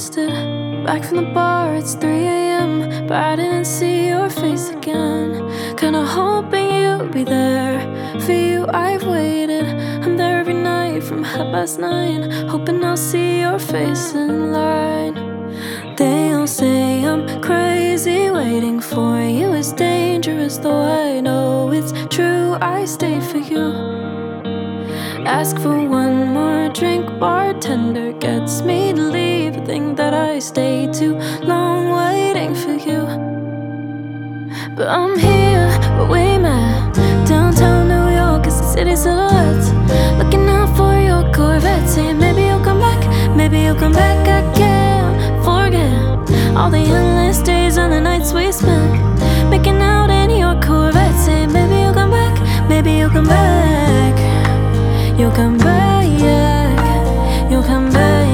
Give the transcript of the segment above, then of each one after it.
wasted. Back from the bar, it's 3 a.m. But I didn't see your face again. Kinda hoping you'd be there. For you, I've waited. I'm there every night from 9:30. Hoping I'll see your face in line. They all say I'm crazy. Waiting for you is dangerous, though I know it's true. I stay for you. Ask for one more drink, bartender gets me to leave. Think that I stay too long waiting for you. But I'm here, where we met, downtown New York is the city silhouettes. Looking out for your Corvette, saying maybe you'll come back, maybe you'll come back. I can't forget all the endless days and the nights we spent making out in your Corvette, saying maybe you'll come back, maybe you'll come back. You'll come back, you'll come back.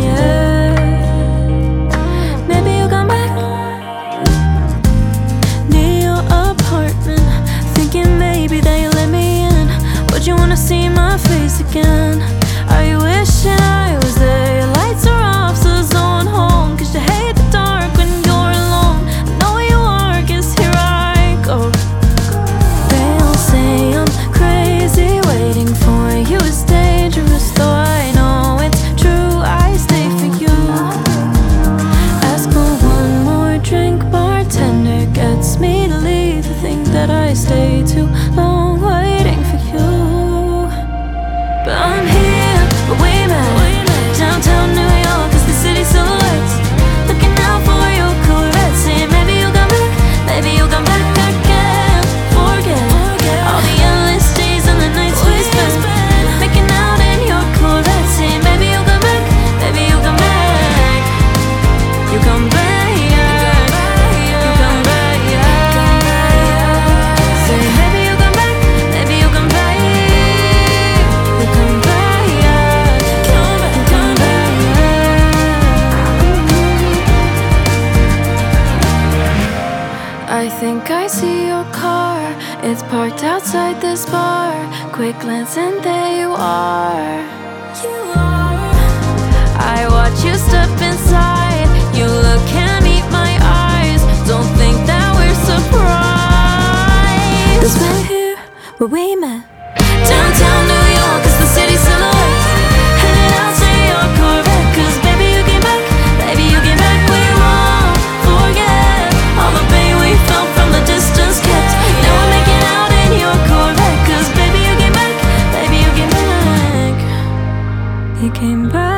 Maybe you'll come back. Near your apartment, thinking maybe that you let me in. Would you wanna see my face again? Are you wishing I was there? Your lights are off, so there's no one home. 'Cause you hate the dark when you're alone. I know you are, 'cause here I go. They all say I'm crazy, waiting for you is dangerous, though I know it's true. I stay for you. Ask for one more drink, bartender gets me to leave. I think that I stay too long waiting for you. But I'm here, but we met, downtown New York is the city silhouettes. Looking out for your Corvette, saying maybe you'll come back, maybe you'll come back. I can't forget all the endless days and the nights we spent making out in your Corvette, saying maybe you'll come back, maybe you'll come back. You come back, you come back. Say maybe you'll come back, maybe you'll come back. You come back, you come back. I think I see your car. It's parked outside this bar. Quick glance and there you are. I watch you step inside. You look and meet my eyes. Don't think that we're surprised. 'Cause we're here, where we met, downtown New York is the city silhouette. Headed out to your Corvette, 'cause baby you came back, baby you came back. We won't forget all the pain we felt from the distance kept. Now we're making out in your Corvette, 'cause baby you came back, baby you came back. You came back.